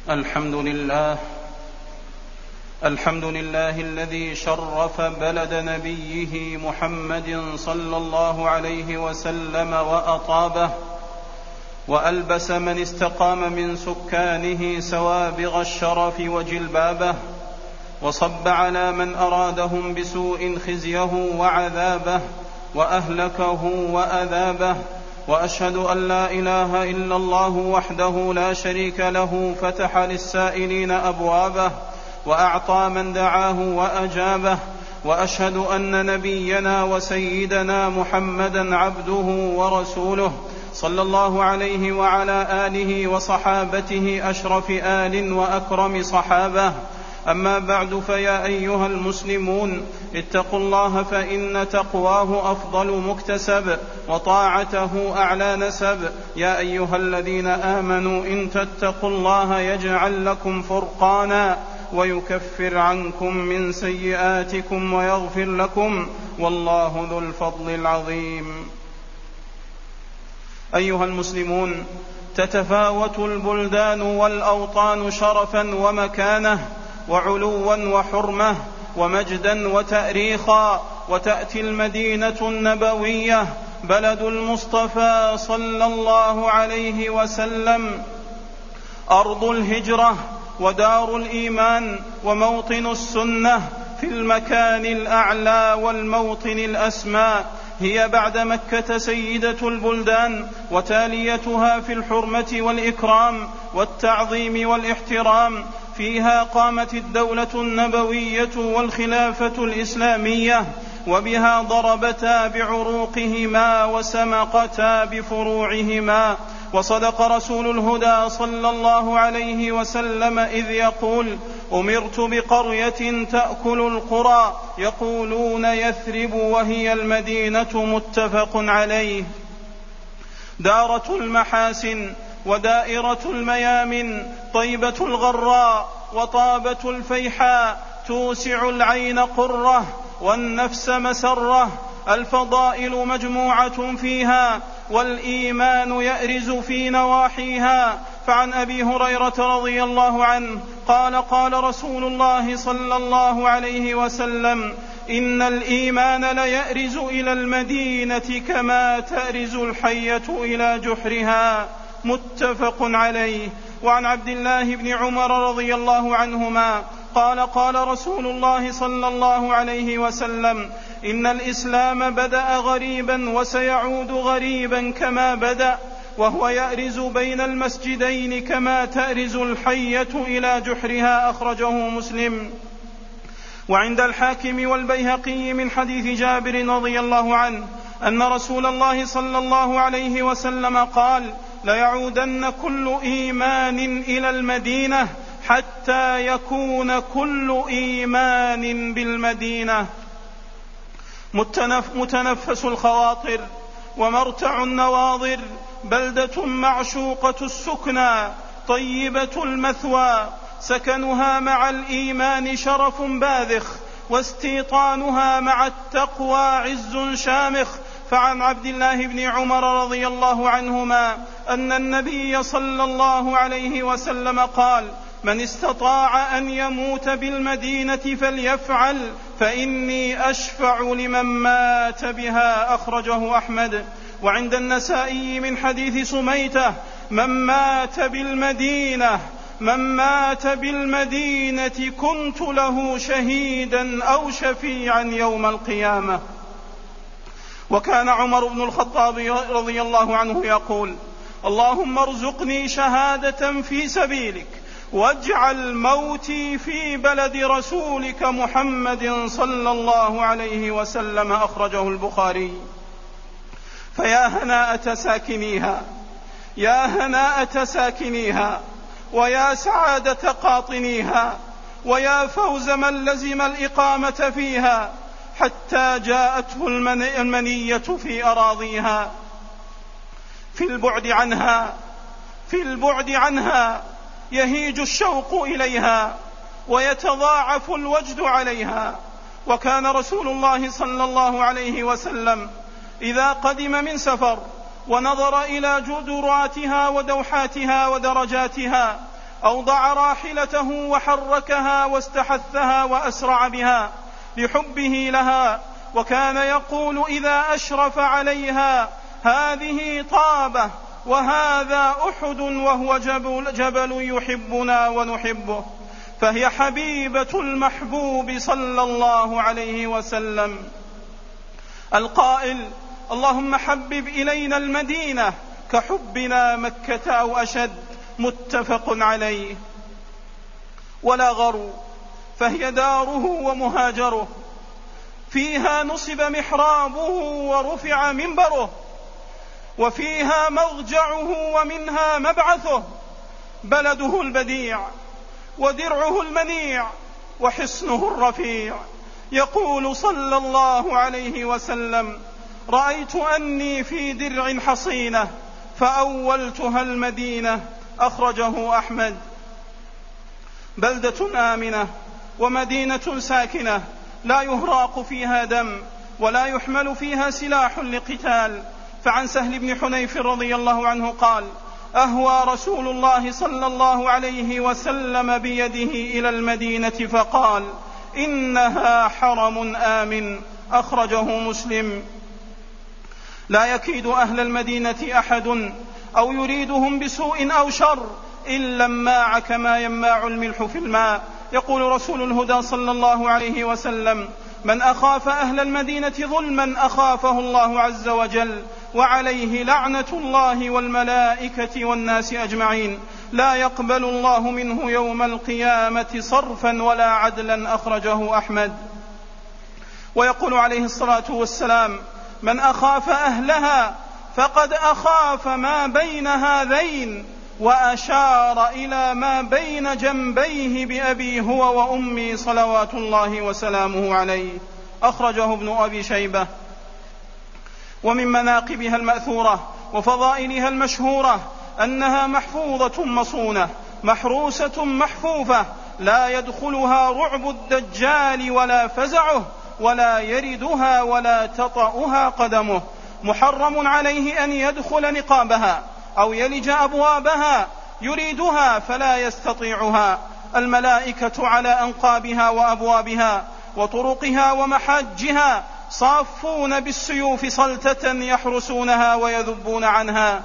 الحمد لله الذي شرف بلد نبيه محمد صلى الله عليه وسلم وأطابه، وألبس من استقام من سكانه سوابغ الشرف وجلبابه، وصب على من أرادهم بسوء خزيه وعذابه، وأهلكه وأذابه. وأشهد أن لا إله إلا الله وحده لا شريك له، فتح للسائلين أبوابه وأعطى من دعاه وأجابه. وأشهد أن نبينا وسيدنا محمدا عبده ورسوله، صلى الله عليه وعلى آله وصحابته أشرف آل وأكرم صحابه. أما بعد، فيا أيها المسلمون، اتقوا الله، فإن تقواه أفضل مكتسب، وطاعته أعلى نسب. يا أيها الذين آمنوا إن تتقوا الله يجعل لكم فرقانا ويكفر عنكم من سيئاتكم ويغفر لكم، والله ذو الفضل العظيم. أيها المسلمون، تتفاوت البلدان والأوطان شرفا ومكانة وعلوا وحرمة ومجدا وتأريخا، وتأتي المدينة النبوية بلد المصطفى صلى الله عليه وسلم، أرض الهجرة ودار الإيمان وموطن السنة، في المكان الأعلى والموطن الأسمى. هي بعد مكة سيدة البلدان، وتاليتها في الحرمة والإكرام والتعظيم والاحترام. فيها قامت الدولة النبوية والخلافة الإسلامية، وبها ضربتا بعروقهما وسمقتا بفروعهما. وصدق رسول الهدى صلى الله عليه وسلم إذ يقول: أمرت بقرية تأكل القرى يقولون يثرب وهي المدينة، متفق عليه. دارة المحاسن ودائرة الميامن، طيبة الغراء وطابة الفيحاء، توسع العين قرة والنفس مسرة. الفضائل مجموعة فيها، والإيمان يأرز في نواحيها. فعن أبي هريرة رضي الله عنه قال: قال رسول الله صلى الله عليه وسلم: إن الإيمان ليأرز إلى المدينة كما تأرز الحية إلى جحرها، متفق عليه. وعن عبد الله بن عمر رضي الله عنهما قال: قال رسول الله صلى الله عليه وسلم: إن الإسلام بدأ غريبا وسيعود غريبا كما بدأ، وهو يأرز بين المسجدين كما تأرز الحية إلى جحرها، أخرجه مسلم. وعند الحاكم والبيهقي من حديث جابر رضي الله عنه أن رسول الله صلى الله عليه وسلم قال: ليعودن كل إيمان إلى المدينة حتى يكون كل إيمان بالمدينة. متنفس الخواطر ومرتع النواظر، بلدة معشوقة السكنى، طيبة المثوى، سكنها مع الإيمان شرف باذخ، واستيطانها مع التقوى عز شامخ. فعن عبد الله بن عمر رضي الله عنهما أن النبي صلى الله عليه وسلم قال: من استطاع أن يموت بالمدينة فليفعل، فإني أشفع لمن مات بها، أخرجه أحمد. وعند النسائي من حديث سميته: من مات بالمدينة كنت له شهيدا أو شفيعا يوم القيامة. وكان عمر بن الخطاب رضي الله عنه يقول: اللهم ارزقني شهادة في سبيلك، واجعل موتي في بلد رسولك محمد صلى الله عليه وسلم، أخرجه البخاري. فيا هناءة ساكنيها، يا هناءة ساكنيها، ويا سعادة قاطنيها، ويا فوز من لزم الإقامة فيها حتى جاءته المنية في أراضيها. في البعد عنها يهيج الشوق إليها ويتضاعف الوجد عليها. وكان رسول الله صلى الله عليه وسلم إذا قدم من سفر ونظر إلى جدراتها ودوحاتها ودرجاتها أوضع راحلته وحركها واستحثها وأسرع بها لحبه لها، وكان يقول إذا أشرف عليها: هذه طابة وهذا أحد وهو جبل يحبنا ونحبه. فهي حبيبة المحبوب صلى الله عليه وسلم، القائل: اللهم حبب إلينا المدينة كحبنا مكة أو أشد، متفق عليه. ولا غرو، فهي داره ومهاجره، فيها نصب محرابه ورفع منبره، وفيها مضجعه ومنها مبعثه، بلده البديع ودرعه المنيع وحصنه الرفيع. يقول صلى الله عليه وسلم: رأيت أني في درع حصينة فأولتها المدينة، أخرجه أحمد. بلدة آمنة ومدينة ساكنة لا يهراق فيها دم ولا يحمل فيها سلاح لقتال. فعن سهل بن حنيف رضي الله عنه قال: أهوى رسول الله صلى الله عليه وسلم بيده إلى المدينة فقال: إنها حرم آمن، أخرجه مسلم. لا يكيد أهل المدينة أحد أو يريدهم بسوء أو شر إلا اماع كما يماع الملح في الماء. يقول رسول الهدى صلى الله عليه وسلم: من أخاف أهل المدينة ظلما أخافه الله عز وجل، وعليه لعنة الله والملائكة والناس أجمعين، لا يقبل الله منه يوم القيامة صرفا ولا عدلا، أخرجه أحمد. ويقول عليه الصلاة والسلام: من أخاف أهلها فقد أخاف ما بين هذين، وأشار إلى ما بين جنبيه بأبي هو وأمي صلوات الله وسلامه عليه، أخرجه ابن أبي شيبة. ومن مناقبها المأثورة وفضائلها المشهورة أنها محفوظة مصونة محروسة محفوفة، لا يدخلها رعب الدجال ولا فزعه، ولا يردها ولا تطأها قدمه. محرم عليه أن يدخل نقابها أو يلج أبوابها، يريدها فلا يستطيعها. الملائكة على أنقابها وأبوابها وطرقها ومحاجها صافون بالسيوف صلتة يحرسونها ويذبون عنها.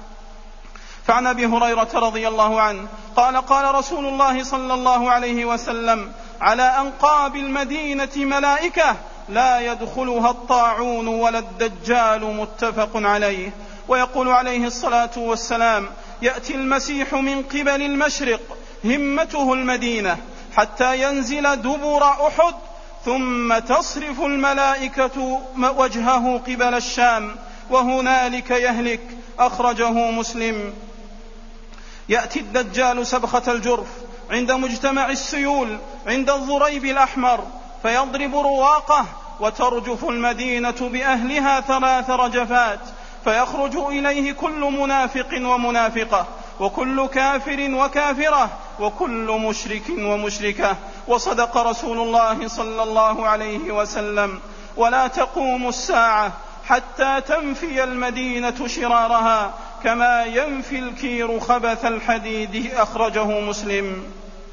فعن أبي هريرة رضي الله عنه قال: قال رسول الله صلى الله عليه وسلم: على أنقاب المدينة ملائكة لا يدخلها الطاعون ولا الدجال، متفق عليه. ويقول عليه الصلاة والسلام: يأتي المسيح من قبل المشرق همته المدينة حتى ينزل دبر أحد، ثم تصرف الملائكة وجهه قبل الشام، وهنالك يهلك، أخرجه مسلم. يأتي الدجال سبخة الجرف عند مجتمع السيول عند الضريب الأحمر، فيضرب رواقه، وترجف المدينة بأهلها 3 رجفات، فيخرج إليه كل منافق ومنافقة، وكل كافر وكافرة، وكل مشرك ومشركة. وصدق رسول الله صلى الله عليه وسلم: ولا تقوم الساعة حتى تنفي المدينة شرارها كما ينفي الكير خبث الحديد، أخرجه مسلم.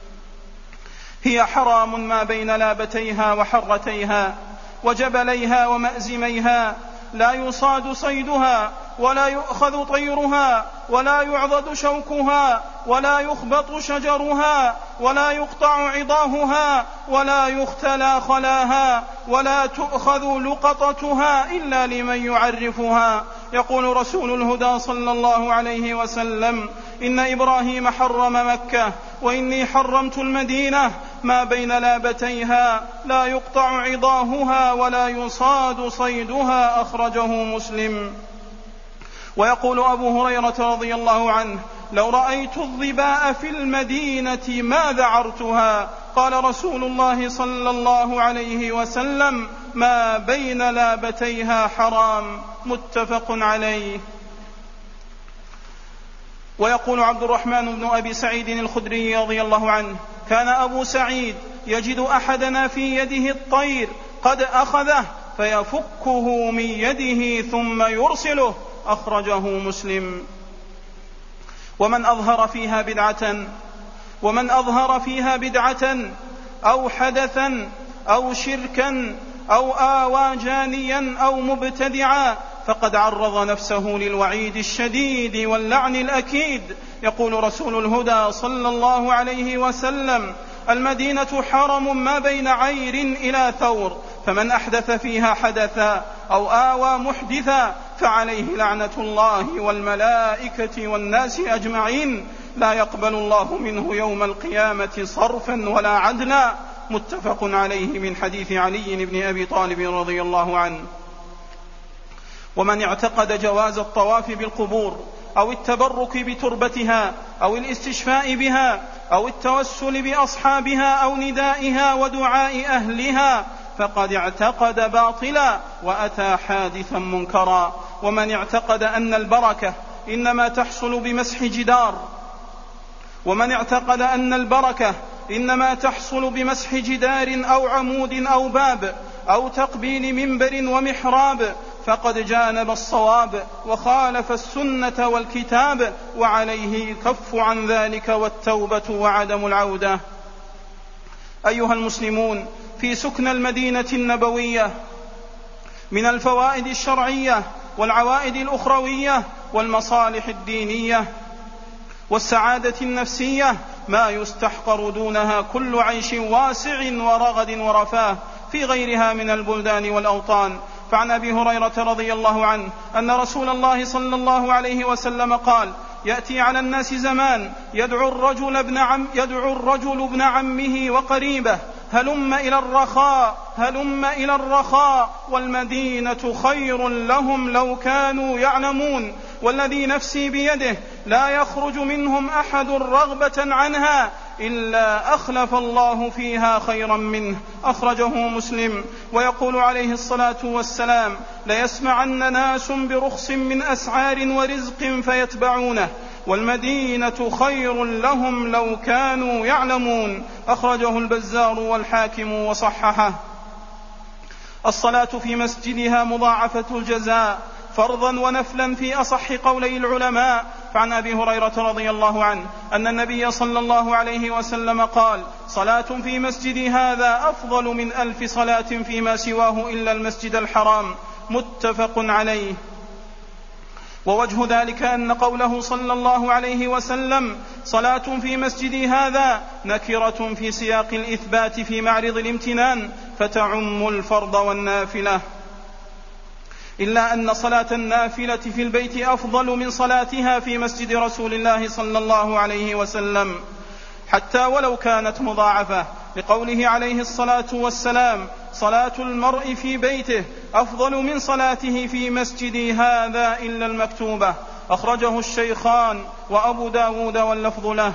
هي حرام ما بين لابتيها وحرتيها وجبليها ومأزميها، لا يصاد صيدها ولا يؤخذ طيرها ولا يعضد شوكها ولا يخبط شجرها ولا يقطع عضاهها ولا يختلى خلاها ولا تؤخذ لقطتها إلا لمن يعرفها. يقول رسول الهدى صلى الله عليه وسلم: إن إبراهيم حرم مكة وإني حرمت المدينة، ما بين لابتيها لا يقطع عضاهها ولا يصاد صيدها، أخرجه مسلم. ويقول أبو هريرة رضي الله عنه: لو رأيت الظباء في المدينة ما ذعرتها. قال رسول الله صلى الله عليه وسلم: ما بين لابتيها حرام، متفق عليه. ويقول عبد الرحمن بن أبي سعيد الخدري رضي الله عنه: كان أبو سعيد يجد أحدنا في يده الطير قد أخذه فيفكه من يده ثم يرسله، أخرجه مسلم. ومن أظهر فيها بدعة ومن أظهر فيها بدعة أو حدثا أو شركا أو آوى جانيا أو مبتدعا فقد عرض نفسه للوعيد الشديد واللعن الأكيد. يقول رسول الهدى صلى الله عليه وسلم: المدينة حرم ما بين عير إلى ثور، فمن أحدث فيها حدثا أو آوى محدثا فعليه لعنة الله والملائكة والناس أجمعين، لا يقبل الله منه يوم القيامة صرفا ولا عدلا. متفق عليه من حديث علي بن أبي طالب رضي الله عنه. ومن اعتقد جواز الطواف بالقبور أو التبرك بتربتها أو الاستشفاء بها أو التوسل بأصحابها أو ندائها ودعاء أهلها فقد اعتقد باطلا وأتى حادثا منكرا. ومن اعتقد أن البركة إنما تحصل بمسح جدار أو عمود أو باب أو تقبيل منبر ومحراب فقد جانب الصواب وخالف السنة والكتاب، وعليه الكف عن ذلك والتوبة وعدم العودة. أيها المسلمون، في سكن المدينة النبوية من الفوائد الشرعية والعوائد الأخروية والمصالح الدينية والسعادة النفسية ما يستحقر دونها كل عيش واسع ورغد ورفاه في غيرها من البلدان والأوطان. فعن أبي هريرة رضي الله عنه أن رسول الله صلى الله عليه وسلم قال: يأتي على الناس زمان يدعو الرجل ابن عمه وقريبه هلم إلى الرخاء والمدينة خير لهم لو كانوا يعلمون، والذي نفسي بيده لا يخرج منهم أحد رغبة عنها إلا أخلف الله فيها خيرا منه. أخرجه مسلم. ويقول عليه الصلاة والسلام: ليسمعن ناس برخص من أسعار ورزق فيتبعونه، والمدينة خير لهم لو كانوا يعلمون. أخرجه البزار والحاكم وصححه. الصلاة في مسجدها مضاعفة الجزاء فرضا ونفلا في أصح قولي العلماء. فعن أبي هريرة رضي الله عنه أن النبي صلى الله عليه وسلم قال: صلاة في مسجدي هذا أفضل من 1000 صلاة فيما سواه إلا المسجد الحرام. متفق عليه. ووجه ذلك أن قوله صلى الله عليه وسلم صلاة في مسجدي هذا نكرة في سياق الإثبات في معرض الامتنان فتعم الفرض والنافلة، إلا أن صلاة النافلة في البيت أفضل من صلاتها في مسجد رسول الله صلى الله عليه وسلم حتى ولو كانت مضاعفة، لقوله عليه الصلاة والسلام: صلاة المرء في بيته أفضل من صلاته في مسجدي هذا إلا المكتوبة. أخرجه الشيخان وأبو داود واللفظ له.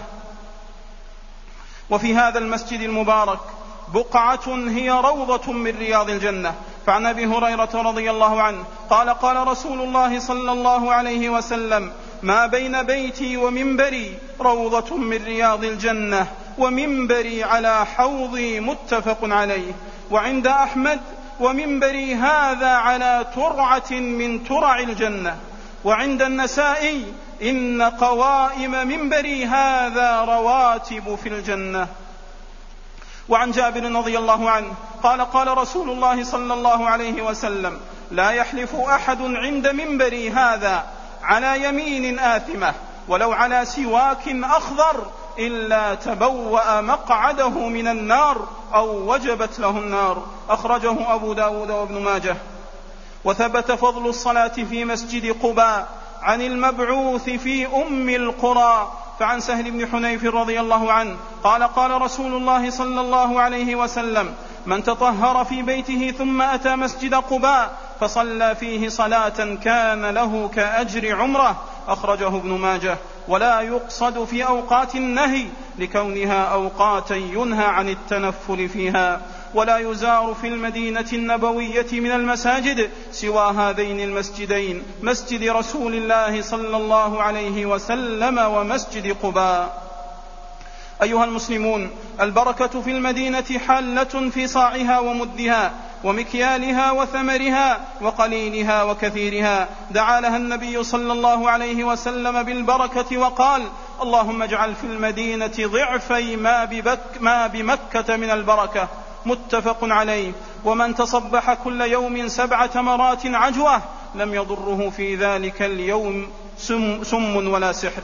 وفي هذا المسجد المبارك بقعة هي روضة من رياض الجنة. فعن أبي هريرة رضي الله عنه قال: قال رسول الله صلى الله عليه وسلم: ما بين بيتي ومنبري روضة من رياض الجنة، ومنبري على حوضي. متفق عليه. وعند أحمد: ومنبري هذا على ترعة من ترع الجنة. وعند النسائي: إن قوائم منبري هذا رواتب في الجنة. وعن جابر رضي الله عنه قال: قال رسول الله صلى الله عليه وسلم: لا يحلف أحد عند منبري هذا على يمين آثمة ولو على سواك أخضر إلا تبوأ مقعده من النار أو وجبت له النار. أخرجه أبو داود وابن ماجه. وثبت فضل الصلاة في مسجد قباء عن المبعوث في أم القرى. فعن سهل بن حنيف رضي الله عنه قال: قال رسول الله صلى الله عليه وسلم: من تطهر في بيته ثم أتى مسجد قباء فصلى فيه صلاة كان له كأجر عمره. أخرجه ابن ماجه. ولا يقصد في أوقات النهي لكونها أوقاتا ينهى عن التنفل فيها. ولا يزار في المدينة النبوية من المساجد سوى هذين المسجدين: مسجد رسول الله صلى الله عليه وسلم ومسجد قباء. أيها المسلمون، البركة في المدينة حالة في صاعها ومدها ومكيالها وثمرها وقليلها وكثيرها. دعا لها النبي صلى الله عليه وسلم بالبركة وقال: اللهم اجعل في المدينة ضعفي ما بمكة من البركة. متفق عليه. ومن تصبح كل يوم 7 تمرات عجوة لم يضره في ذلك اليوم سم ولا سحر.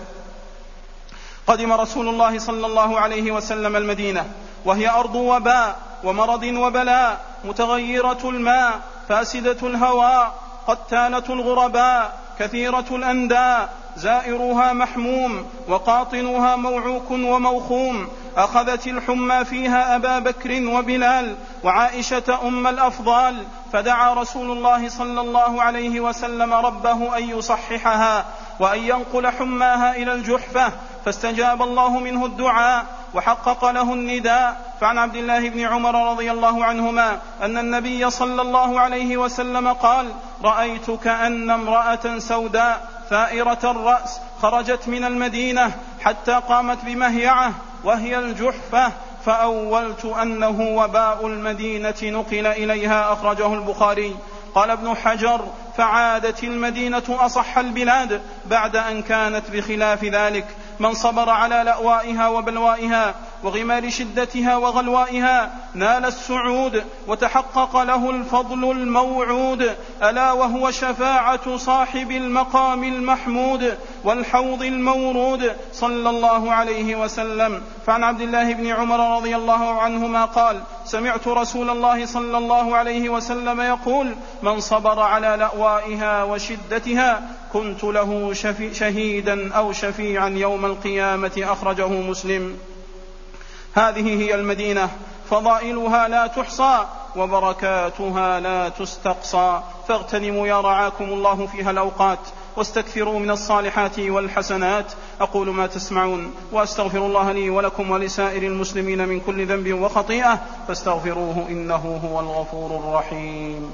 قدم رسول الله صلى الله عليه وسلم المدينة وهي أرض وباء ومرض وبلاء، متغيرة الماء، فاسدة الهواء، قتالة الغرباء، كثيرة الأنداء، زائرها محموم وقاطنها موعوك وموخوم. أخذت الحمى فيها أبا بكر وبلال وعائشة أم الأفضال، فدعا رسول الله صلى الله عليه وسلم ربه أن يصححها وأن ينقل حماها إلى الجحفة، فاستجاب الله منه الدعاء وحقق له النداء. فعن عبد الله بن عمر رضي الله عنهما أن النبي صلى الله عليه وسلم قال: رأيت كأن امرأة سوداء ثائرة الرأس خرجت من المدينة حتى قامت بمهيعة وهي الجحفة، فأولت أنه وباء المدينة نقل إليها. أخرجه البخاري. قال ابن حجر: فعادت المدينة أصح البلاد بعد أن كانت بخلاف ذلك. من صبر على لأوائها وبلوائها وغمار شدتها وغلوائها نال السعود وتحقق له الفضل الموعود، ألا وهو شفاعة صاحب المقام المحمود والحوض المورود صلى الله عليه وسلم. فعن عبد الله بن عمر رضي الله عنهما قال: سمعت رسول الله صلى الله عليه وسلم يقول: من صبر على لأوائها وشدتها كنت له شهيدا أو شفيعا يوم القيامة. أخرجه مسلم. هذه هي المدينة، فضائلها لا تحصى وبركاتها لا تستقصى، فاغتنموا يا رعاكم الله فيها الأوقات واستكثروا من الصالحات والحسنات. أقول ما تسمعون وأستغفر الله لي ولكم ولسائر المسلمين من كل ذنب وخطيئة، فاستغفروه إنه هو الغفور الرحيم.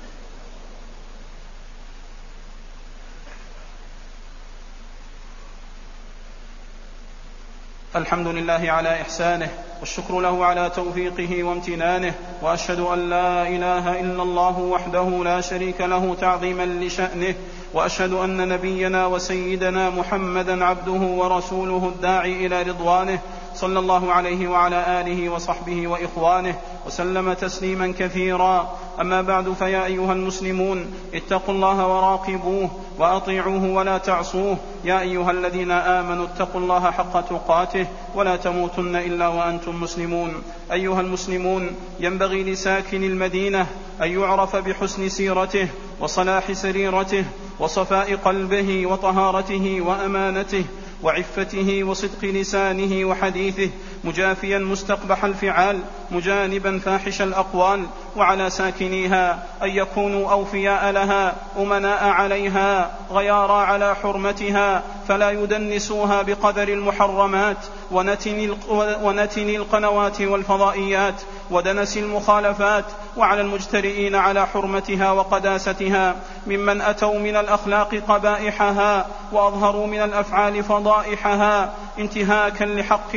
الحمد لله على إحسانه والشكر له على توفيقه وامتنانه، وأشهد أن لا إله إلا الله وحده لا شريك له تعظيما لشأنه، وأشهد أن نبينا وسيدنا محمدا عبده ورسوله الداعي إلى رضوانه صلى الله عليه وعلى آله وصحبه وإخوانه وسلم تسليما كثيرا. أما بعد، فيا أيها المسلمون اتقوا الله وراقبوه وأطيعوه ولا تعصوه. يا أيها الذين آمنوا اتقوا الله حق تقاته ولا تموتن إلا وأنتم مسلمون. أيها المسلمون، ينبغي لساكن المدينة أن يعرف بحسن سيرته وصلاح سريرته وصفاء قلبه وطهارته وأمانته وعفته وصدق لسانه وحديثه، مجافيا مستقبح الفعال مجانبا فاحش الأقوال. وعلى ساكنيها أن يكونوا أوفياء لها أمناء عليها غيارا على حرمتها، فلا يدنسوها بقدر المحرمات ونتن القنوات والفضائيات ودنس المخالفات. وعلى المجترئين على حرمتها وقداستها ممن أتوا من الأخلاق قبائحها وأظهروا من الأفعال فضائحها، انتهاكا لحق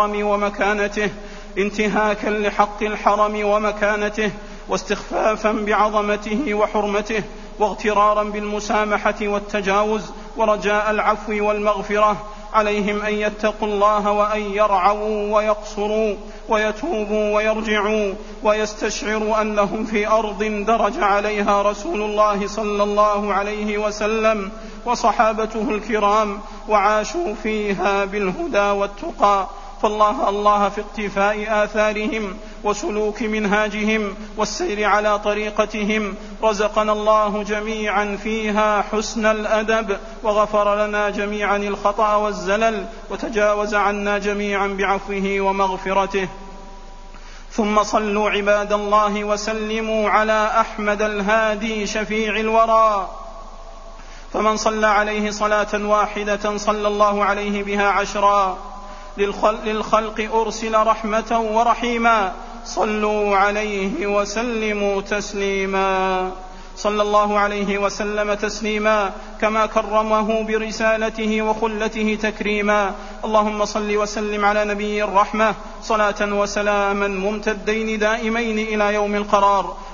الحرم ومكانته واستخفافا بعظمته وحرمته، واغترارا بالمسامحة والتجاوز ورجاء العفو والمغفرة. عليهم أن يتقوا الله وأن يرعوا ويقصروا ويتوبوا ويرجعوا ويستشعروا أنهم في أرض درج عليها رسول الله صلى الله عليه وسلم وصحابته الكرام وعاشوا فيها بالهدى والتقى. فالله الله في اقتفاء آثارهم وسلوك منهاجهم والسير على طريقتهم. رزقنا الله جميعا فيها حسن الأدب، وغفر لنا جميعا الخطأ والزلل، وتجاوز عنا جميعا بعفوه ومغفرته. ثم صلوا عباد الله وسلموا على أحمد الهادي شفيع الورى، فمن صلى عليه صلاة واحدة صلى الله عليه بها 10. للخلق أرسل رحمة ورحيما، صلوا عليه وسلموا تسليما. صلى الله عليه وسلم تسليما كما كرمه برسالته وخلته تكريما. اللهم صل وسلم على نبي الرحمة صلاة وسلاما ممتدين دائمين إلى يوم القرار.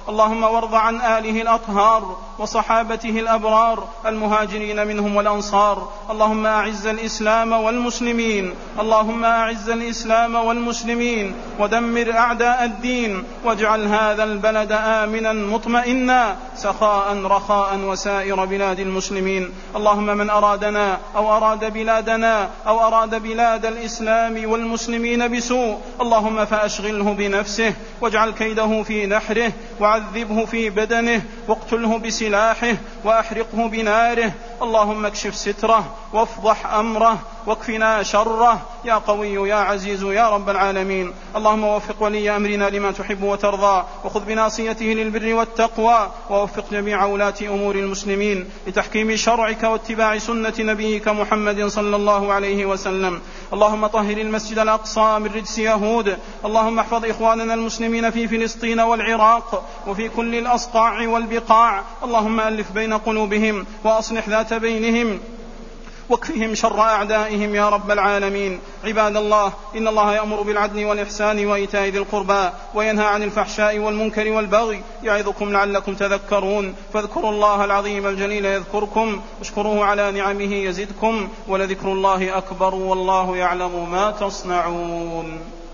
اللهم وارض عن آله الأطهار وصحابته الأبرار المهاجرين منهم والأنصار. اللهم أعز الإسلام والمسلمين، اللهم أعز الإسلام والمسلمين ودمر أعداء الدين، واجعل هذا البلد آمنا مطمئنا سخاء رخاء وسائر بلاد المسلمين. اللهم من أرادنا أو أراد بلادنا أو أراد بلاد الإسلام والمسلمين بسوء اللهم فأشغله بنفسه واجعل كيده في نحره وعذبه في بدنه واقتله بسلاحه وأحرقه بناره. اللهم اكشف ستره وافضح أمره واكفنا شره يا قوي يا عزيز يا رب العالمين. اللهم وفق ولي أمرنا لما تحب وترضى، وخذ بناصيته للبر والتقوى، ووفق جميع ولاة أمور المسلمين لتحكيم شرعك واتباع سنة نبيك محمد صلى الله عليه وسلم. اللهم طهر المسجد الأقصى من رجس يهود. اللهم احفظ إخواننا المسلمين في فلسطين والعراق وفي كل الأصقاع والبقاع. اللهم ألف بين قلوبهم وأصلح ذات بينهم واكفهم شر أعدائهم يا رب العالمين. عباد الله، إن الله يأمر بالعدل والإحسان وإيتاء ذي القربى وينهى عن الفحشاء والمنكر والبغي يعظكم لعلكم تذكرون. فاذكروا الله العظيم الجليل يذكركم واشكروه على نعمه يزدكم ولذكر الله أكبر والله يعلم ما تصنعون.